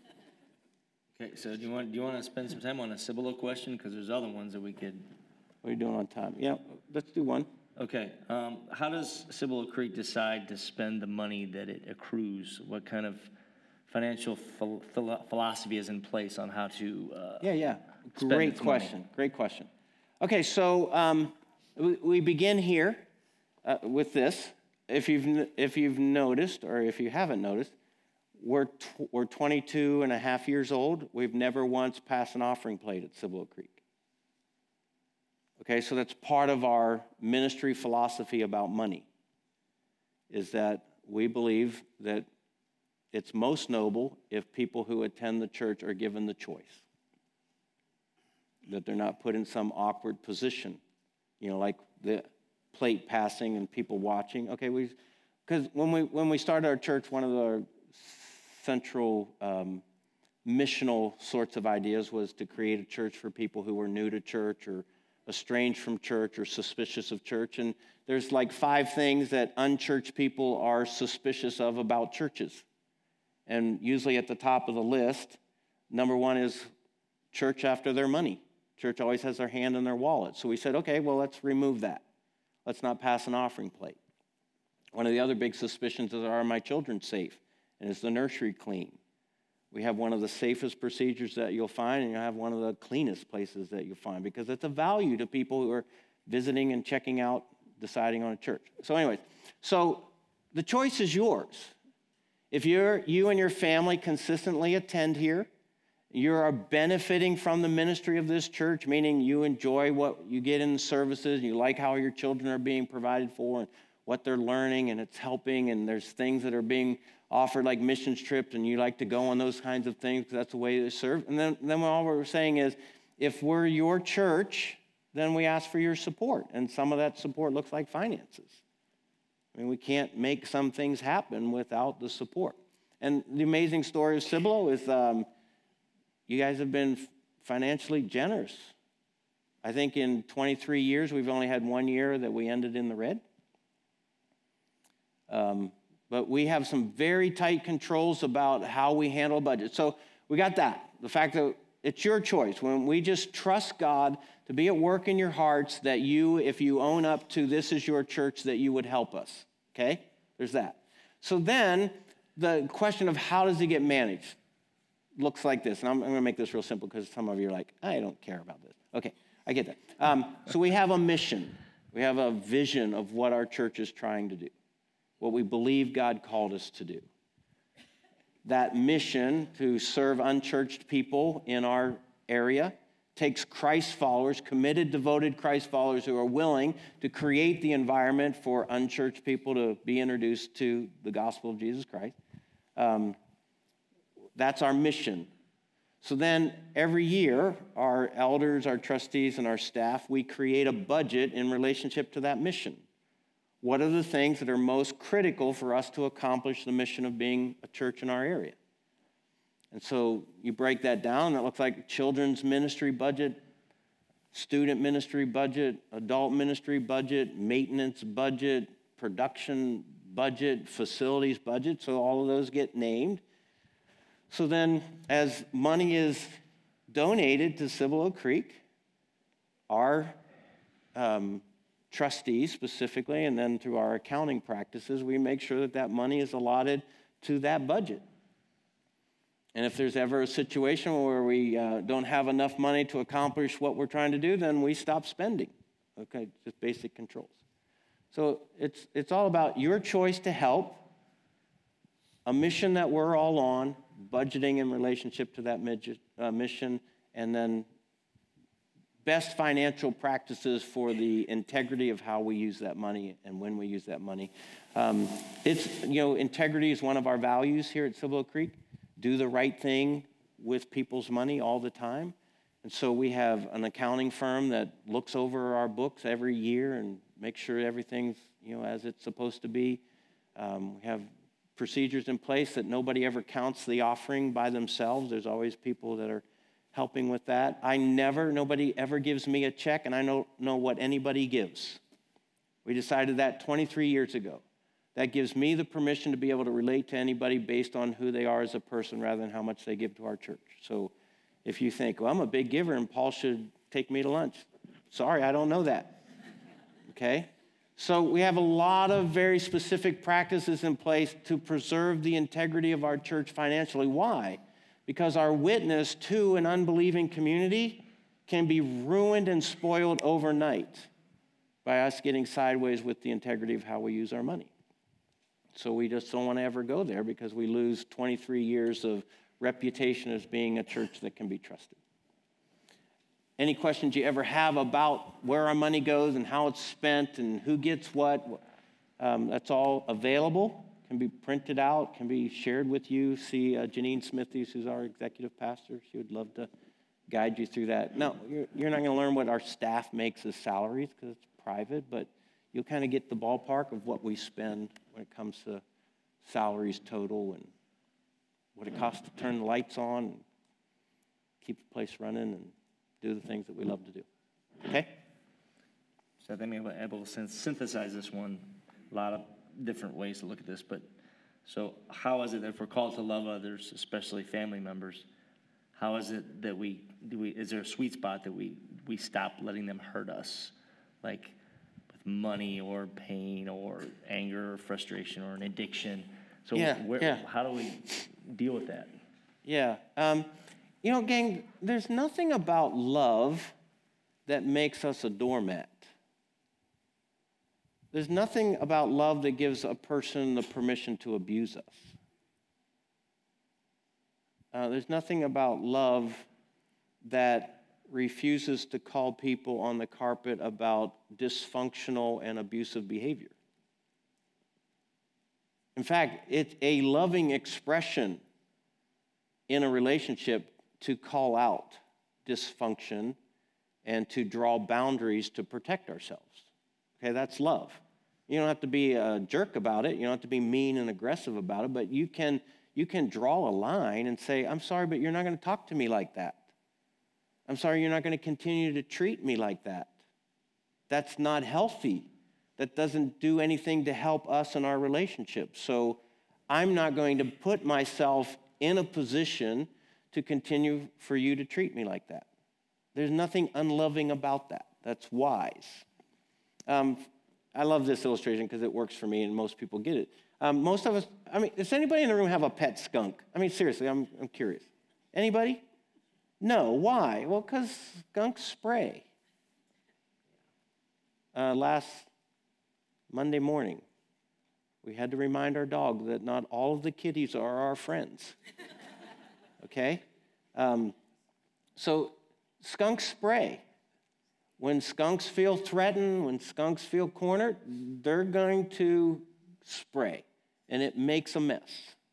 Okay, so do you want do you want to spend some time on a Cibolo question? Because there's other ones that we could. What are you doing on time? Yeah, let's do one. Okay, um, how does Cibolo Creek decide to spend the money that it accrues? What kind of financial ph- philo- philosophy is in place on how to uh, Yeah, yeah. spend Great its question. money? Great question. Okay, so um, we, we begin here uh, with this. If you've if you've noticed, or if you haven't noticed, we're tw- we're twenty-two and a half years old. We've never once passed an offering plate at Cibolo Creek. Okay, so that's part of our ministry philosophy about money, is that we believe that it's most noble if people who attend the church are given the choice, that they're not put in some awkward position, you know, like the plate passing and people watching. Okay, we, because when we when we started our church, one of the central um, missional sorts of ideas was to create a church for people who were new to church or estranged from church or suspicious of church. And there's like five things that unchurched people are suspicious of about churches. And usually at the top of the list, number one is church after their money. Church always has their hand in their wallet. So we said, okay, well, let's remove that. Let's not pass an offering plate. One of the other big suspicions is, are my children safe? And is the nursery clean? We have one of the safest procedures that you'll find, and you have one of the cleanest places that you'll find, because it's a value to people who are visiting and checking out, deciding on a church. So anyways, so the choice is yours. If you're, you and your family consistently attend here, you are benefiting from the ministry of this church, meaning you enjoy what you get in the services, and you like how your children are being provided for and what they're learning, and it's helping, and there's things that are being offered like missions trips, and you like to go on those kinds of things because that's the way they serve. And then, then all we're saying is, if we're your church, then we ask for your support, and some of that support looks like finances. I mean, we can't make some things happen without the support. And the amazing story of Cibolo is um, you guys have been financially generous. I think in twenty-three years, we've only had one year that we ended in the red. Um, but we have some very tight controls about how we handle budget. So we got that. The fact that it's your choice. When we just trust God to be at work in your hearts, that you, if you own up to this is your church, that you would help us. Okay? There's that. So then the question of how does it get managed looks like this. And I'm, I'm going to make this real simple because some of you are like, I don't care about this. Okay, I get that. Um, so we have a mission. We have a vision of what our church is trying to do, what we believe God called us to do. That mission to serve unchurched people in our area takes Christ followers, committed, devoted Christ followers who are willing to create the environment for unchurched people to be introduced to the gospel of Jesus Christ. Um, that's our mission. So then every year, our elders, our trustees, and our staff, we create a budget in relationship to that mission. What are the things that are most critical for us to accomplish the mission of being a church in our area? And so you break that down, that looks like children's ministry budget, student ministry budget, adult ministry budget, maintenance budget, production budget, facilities budget. So all of those get named. So then as money is donated to Cibolo Creek, our um, trustees specifically, and then through our accounting practices, we make sure that that money is allotted to that budget. And if there's ever a situation where we uh, don't have enough money to accomplish what we're trying to do, then we stop spending. Okay, just basic controls. So it's it's all about your choice to help, a mission that we're all on, budgeting in relationship to that uh, mission, and then best financial practices for the integrity of how we use that money and when we use that money. Um, it's, you know, integrity is one of our values here at Cibolo Creek. Do the right thing with people's money all the time. And so we have an accounting firm that looks over our books every year and makes sure everything's, you know, as it's supposed to be. Um, we have procedures in place that nobody ever counts the offering by themselves. There's always people that are helping with that. I never, nobody ever gives me a check, and I don't know what anybody gives. We decided that twenty-three years ago. That gives me the permission to be able to relate to anybody based on who they are as a person rather than how much they give to our church. So if you think, well, I'm a big giver and Paul should take me to lunch. Sorry, I don't know that. Okay? So we have a lot of very specific practices in place to preserve the integrity of our church financially. Why? Because our witness to an unbelieving community can be ruined and spoiled overnight by us getting sideways with the integrity of how we use our money. So we just don't want to ever go there because we lose twenty-three years of reputation as being a church that can be trusted. Any questions you ever have about where our money goes and how it's spent and who gets what, um, that's all available, can be printed out, can be shared with you. See uh, Janine Smithies, who's our executive pastor. She would love to guide you through that. No, you're, you're not going to learn what our staff makes as salaries because it's private, but you'll kind of get the ballpark of what we spend when it comes to salaries total and what it costs to turn the lights on and keep the place running and do the things that we love to do. Okay? So I think we're able to synthesize this one, a lot of different ways to look at this, but so how is it that if we're called to love others, especially family members, how is it that we, do we, is there a sweet spot that we, we stop letting them hurt us? Like, money or pain or anger or frustration or an addiction. So yeah, where, yeah. how do we deal with that? Yeah. Um, you know, gang, there's nothing about love that makes us a doormat. There's nothing about love that gives a person the permission to abuse us. Uh, there's nothing about love that refuses to call people on the carpet about dysfunctional and abusive behavior. In fact, it's a loving expression in a relationship to call out dysfunction and to draw boundaries to protect ourselves. Okay, that's love. You don't have to be a jerk about it. You don't have to be mean and aggressive about it, but you can you can draw a line and say, I'm sorry, but you're not going to talk to me like that. I'm sorry, you're not going to continue to treat me like that. That's not healthy. That doesn't do anything to help us in our relationship. So I'm not going to put myself in a position to continue for you to treat me like that. There's nothing unloving about that. That's wise. Um, I love this illustration because it works for me and most people get it. Um, most of us, I mean, does anybody in the room have a pet skunk? I mean, seriously, I'm, I'm curious. Anybody? No. Why? Well, because skunks spray. Uh, last Monday morning, we had to remind our dog that not all of the kitties are our friends. Okay? Um, so skunks spray. When skunks feel threatened, when skunks feel cornered, they're going to spray, and it makes a mess.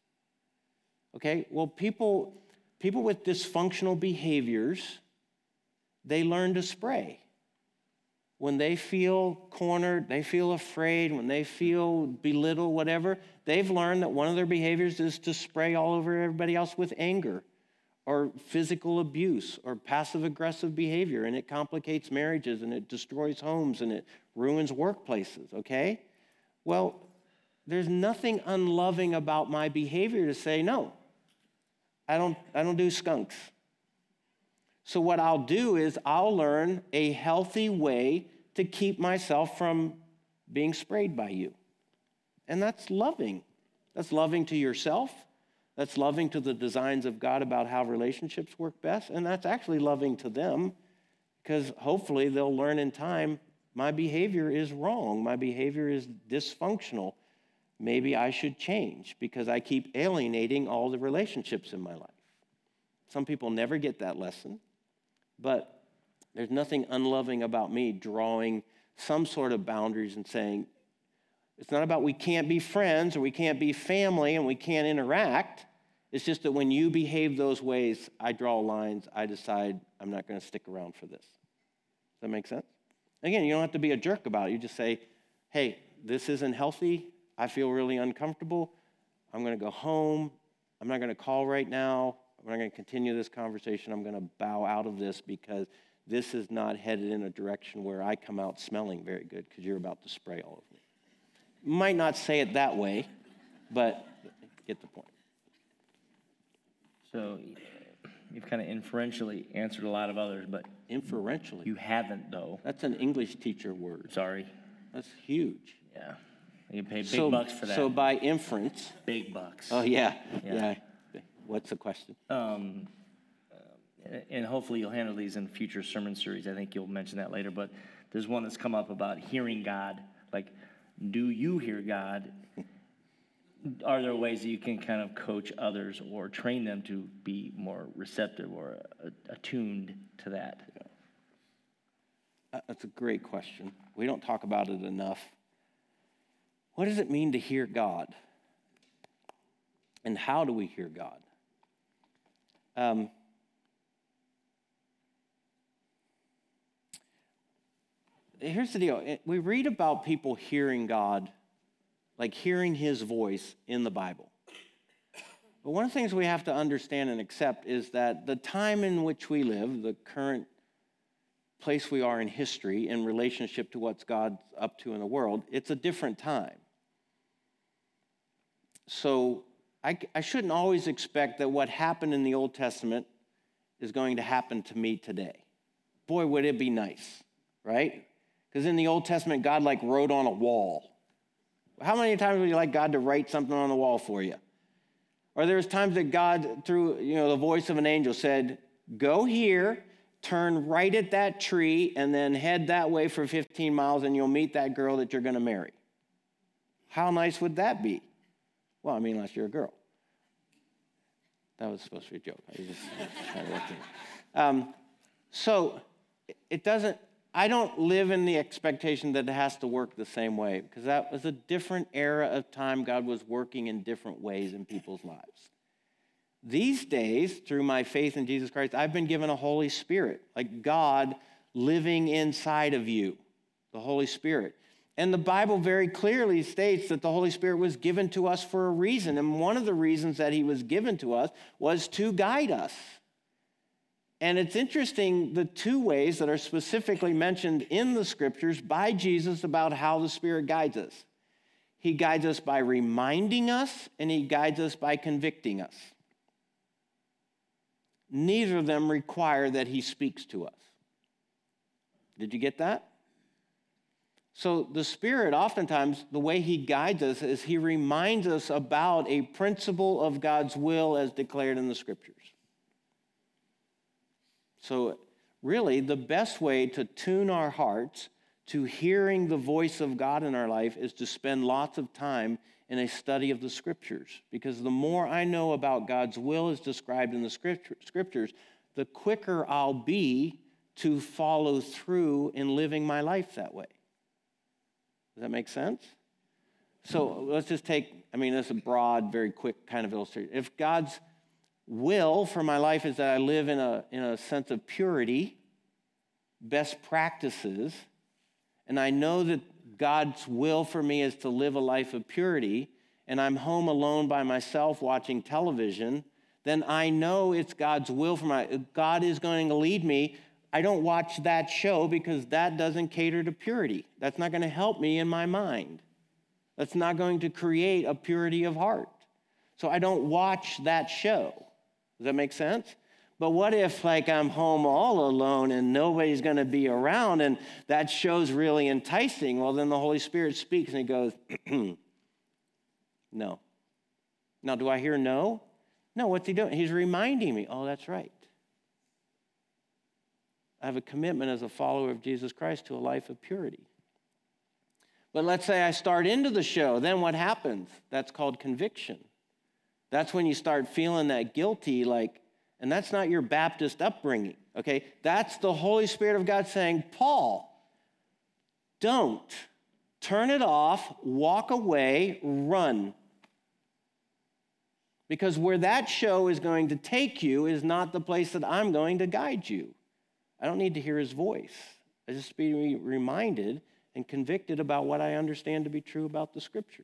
Okay? Well, people, people with dysfunctional behaviors, they learn to spray. When they feel cornered, they feel afraid, when they feel belittled, whatever, they've learned that one of their behaviors is to spray all over everybody else with anger or physical abuse or passive-aggressive behavior, and it complicates marriages, and it destroys homes, and it ruins workplaces, okay? Well, there's nothing unloving about my behavior to say, no, I don't, I don't do skunks. So what I'll do is I'll learn a healthy way to keep myself from being sprayed by you. And that's loving. That's loving to yourself. That's loving to the designs of God about how relationships work best. And that's actually loving to them because hopefully they'll learn in time, my behavior is wrong. My behavior is dysfunctional. Maybe I should change because I keep alienating all the relationships in my life. Some people never get that lesson. But there's nothing unloving about me drawing some sort of boundaries and saying, it's not about we can't be friends or we can't be family and we can't interact. It's just that when you behave those ways, I draw lines. I decide I'm not going to stick around for this. Does that make sense? Again, you don't have to be a jerk about it. You just say, hey, this isn't healthy. I feel really uncomfortable. I'm going to go home. I'm not going to call right now. I'm not going to continue this conversation. I'm going to bow out of this because this is not headed in a direction where I come out smelling very good because you're about to spray all over me. Might not say it that way, but get the point. So you've kind of inferentially answered a lot of others, but Inferentially? you haven't, though. That's an English teacher word. Sorry. That's huge. Yeah. You pay big so, bucks for that. So by inference. Big bucks. Oh, yeah. Yeah. Yeah. What's the question? Um, and hopefully you'll handle these in future sermon series. I think you'll mention that later. But there's one that's come up about hearing God. Like, do you hear God? Are there ways that you can kind of coach others or train them to be more receptive or attuned to that? Yeah. That's a great question. We don't talk about it enough. What does it mean to hear God? And how do we hear God? Um, here's the deal. We read about people hearing God, like hearing his voice in the Bible. But one of the things we have to understand and accept is that the time in which we live, the current place we are in history in relationship to what's God's up to in the world, it's a different time. So I, I shouldn't always expect that what happened in the Old Testament is going to happen to me today. Boy, would it be nice, right? Because in the Old Testament, God like wrote on a wall. How many times would you like God to write something on the wall for you? Or there's times that God, through you know the voice of an angel, said, go here, turn right at that tree, and then head that way for fifteen miles, and you'll meet that girl that you're going to marry. How nice would that be? Well, I mean, unless you're a girl. That was supposed to be a joke. I was just trying to work it. Um, so it doesn't, I don't live in the expectation that it has to work the same way, because that was a different era of time. God was working in different ways in people's lives. These days, through my faith in Jesus Christ, I've been given a Holy Spirit, like God living inside of you, the Holy Spirit. And the Bible very clearly states that the Holy Spirit was given to us for a reason. And one of the reasons that he was given to us was to guide us. And it's interesting, the two ways that are specifically mentioned in the scriptures by Jesus about how the Spirit guides us. He guides us by reminding us, and he guides us by convicting us. Neither of them require that he speaks to us. Did you get that? So the Spirit, oftentimes, the way he guides us is he reminds us about a principle of God's will as declared in the scriptures. So really, the best way to tune our hearts to hearing the voice of God in our life is to spend lots of time in a study of the scriptures. Because the more I know about God's will as described in the scriptures, the quicker I'll be to follow through in living my life that way. Does that make sense? So let's just take, I mean, that's a broad, very quick kind of illustration. If God's will for my life is that I live in a, in a sense of purity, best practices, and I know that God's will for me is to live a life of purity, and I'm home alone by myself watching television, then I know it's God's will for my, God is going to lead me. I don't watch that show because that doesn't cater to purity. That's not going to help me in my mind. That's not going to create a purity of heart. So I don't watch that show. Does that make sense? But what if, like, I'm home all alone and nobody's going to be around and that show's really enticing? Well, then the Holy Spirit speaks and he goes, no. Now, do I hear no? No, what's he doing? He's reminding me, oh, that's right. I have a commitment as a follower of Jesus Christ to a life of purity. But let's say I start into the show, then what happens? That's called conviction. That's when you start feeling that guilty, like, and that's not your Baptist upbringing, okay? That's the Holy Spirit of God saying, Paul, don't. Turn it off, walk away, run. Because where that show is going to take you is not the place that I'm going to guide you. I don't need to hear his voice. I just be reminded and convicted about what I understand to be true about the scriptures.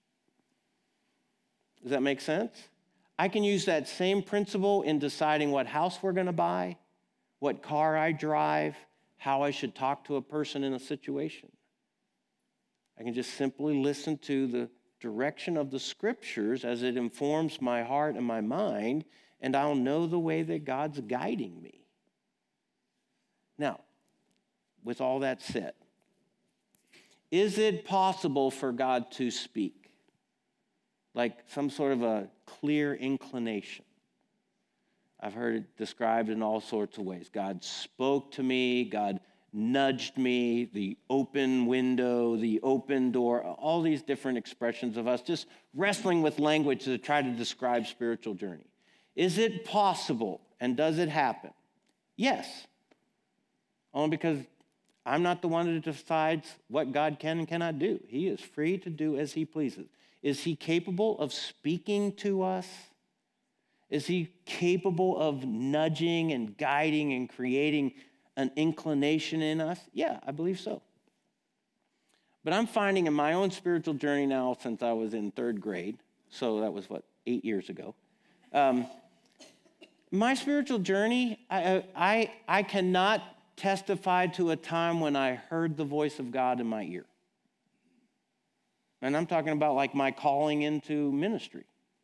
Does that make sense? I can use that same principle in deciding what house we're going to buy, what car I drive, how I should talk to a person in a situation. I can just simply listen to the direction of the scriptures as it informs my heart and my mind, and I'll know the way that God's guiding me. Now, with all that said, is it possible for God to speak? Like some sort of a clear inclination. I've heard it described in all sorts of ways. God spoke to me, God nudged me, the open window, the open door, all these different expressions of us just wrestling with language to try to describe spiritual journey. Is it possible and does it happen? Yes. Only because I'm not the one that decides what God can and cannot do. He is free to do as he pleases. Is he capable of speaking to us? Is he capable of nudging and guiding and creating an inclination in us? Yeah, I believe so. But I'm finding in my own spiritual journey now since I was in third grade, so that was, what, eight years ago. Um, my spiritual journey, I, I, I cannot testify to a time when I heard the voice of God in my ear. And I'm talking about like my calling into ministry.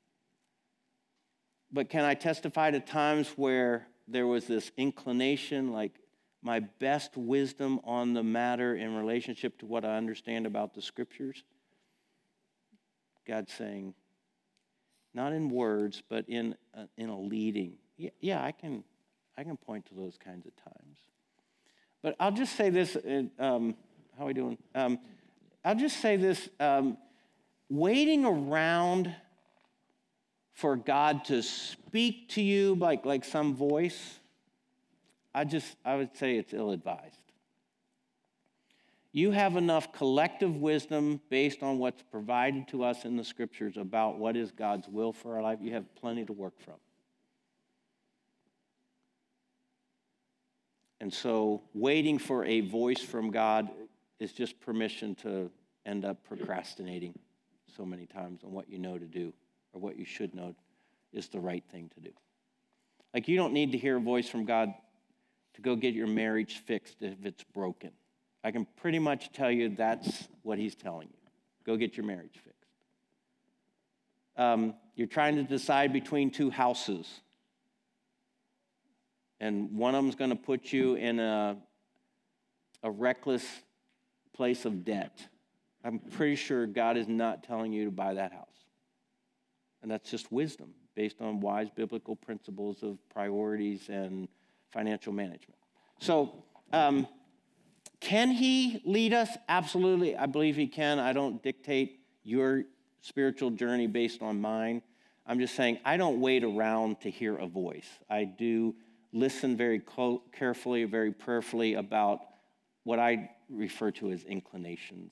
But can I testify to times where there was this inclination, like my best wisdom on the matter in relationship to what I understand about the scriptures? God saying, not in words, but in a, in a leading. Yeah, yeah, I can, I can point to those kinds of times. But I'll just say this, um, how are we doing? Um, I'll just say this, um, waiting around for God to speak to you like, like some voice, I just, I would say it's ill-advised. You have enough collective wisdom based on what's provided to us in the scriptures about what is God's will for our life. You have plenty to work from. And so waiting for a voice from God is just permission to end up procrastinating so many times on what you know to do or what you should know is the right thing to do. Like, you don't need to hear a voice from God to go get your marriage fixed if it's broken. I can pretty much tell you that's what he's telling you. Go get your marriage fixed. Um, you're trying to decide between two houses, and one of them's going to put you in a, a reckless place of debt. I'm pretty sure God is not telling you to buy that house. And that's just wisdom based on wise biblical principles of priorities and financial management. So, um, can he lead us? Absolutely. I believe he can. I don't dictate your spiritual journey based on mine. I'm just saying I don't wait around to hear a voice. I do listen very co- carefully, very prayerfully about what I refer to as inclinations.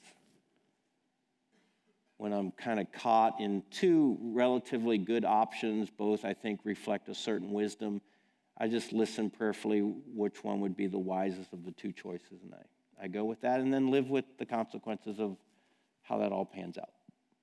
When I'm kind of caught in two relatively good options, both I think reflect a certain wisdom, I just listen prayerfully which one would be the wisest of the two choices, and I, I go with that and then live with the consequences of how that all pans out.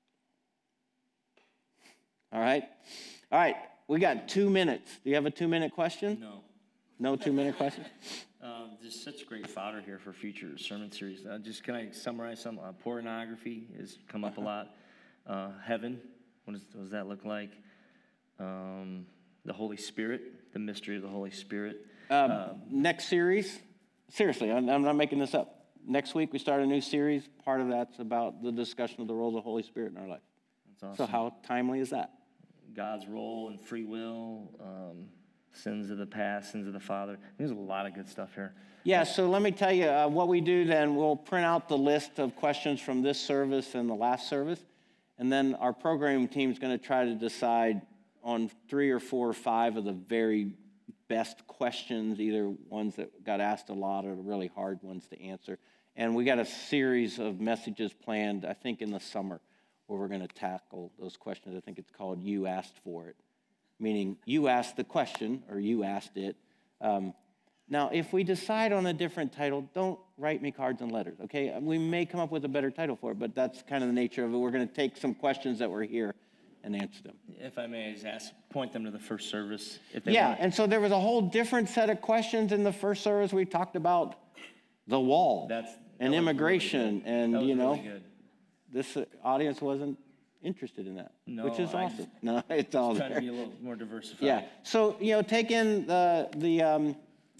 All right? All right, we got two minutes. Do you have a two-minute question? No. No two-minute question? Um, there's such great fodder here for future sermon series. Uh, just can I summarize some? Uh, pornography has come up a lot. Uh, heaven, what, is, what does that look like? Um, the Holy Spirit, the mystery of the Holy Spirit. Um, Uh, next series, seriously, I'm, I'm not making this up. Next week we start a new series. Part of that's about the discussion of the role of the Holy Spirit in our life. That's So awesome. how timely is that? God's role and free will, um, sins of the past, sins of the father. There's a lot of good stuff here. Yeah, so let me tell you uh, what we do then. We'll print out the list of questions from this service and the last service, and then our programming team is going to try to decide on three or four or five of the very best questions, either ones that got asked a lot or the really hard ones to answer. And we got a series of messages planned, I think, in the summer, where we're going to tackle those questions. I think it's called You Asked For It, meaning you asked the question or you asked it. Um, now, if we decide on a different title, don't write me cards and letters, okay? We may come up with a better title for it, but that's kind of the nature of it. We're going to take some questions that were here and answer them. If I may just ask, point them to the first service. If they Yeah, want. and so there was a whole different set of questions in the first service. We talked about the wall That's, and that was immigration, really good. and That was you know, really good. this uh, audience wasn't interested in that, No, which is I- awesome. No, it's all Trying to there. be a little more diversified. Yeah. So you know, take in the the um,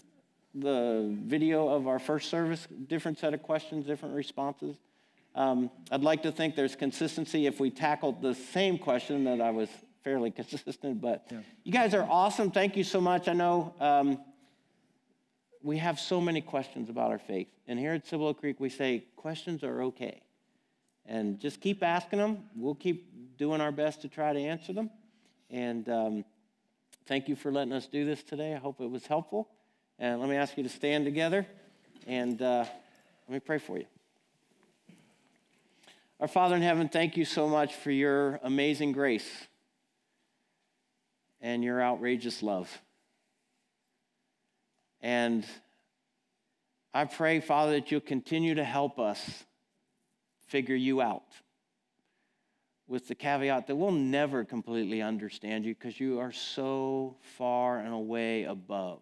the video of our first service. Different set of questions, different responses. Um, I'd like to think there's consistency if we tackled the same question that I was fairly consistent. But Yeah. you guys are awesome. Thank you so much. I know um, we have so many questions about our faith, and here at Cibolo Creek we say questions are okay. And just keep asking them. We'll keep doing our best to try to answer them. And um, thank you for letting us do this today. I hope it was helpful. And let me ask you to stand together. And uh, let me pray for you. Our Father in heaven, thank you so much for your amazing grace and your outrageous love. And I pray, Father, that you'll continue to help us figure you out, with the caveat that we'll never completely understand you because you are so far and away above.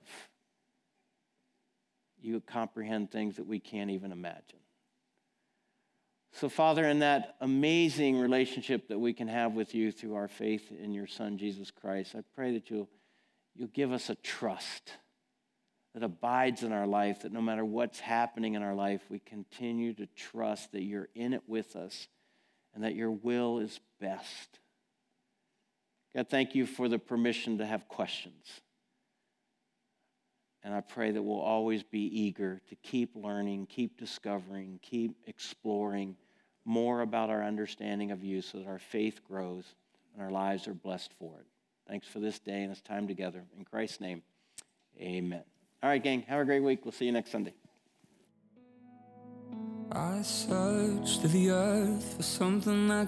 You comprehend things that we can't even imagine. So, Father, in that amazing relationship that we can have with you through our faith in your Son, Jesus Christ, I pray that you'll, you'll give us a trust that abides in our life, that no matter what's happening in our life, we continue to trust that you're in it with us and that your will is best. God, thank you for the permission to have questions. And I pray that we'll always be eager to keep learning, keep discovering, keep exploring more about our understanding of you so that our faith grows and our lives are blessed for it. Thanks for this day and this time together. In Christ's name, amen. All right, gang, have a great week. We'll see you next Sunday. I searched the earth for something that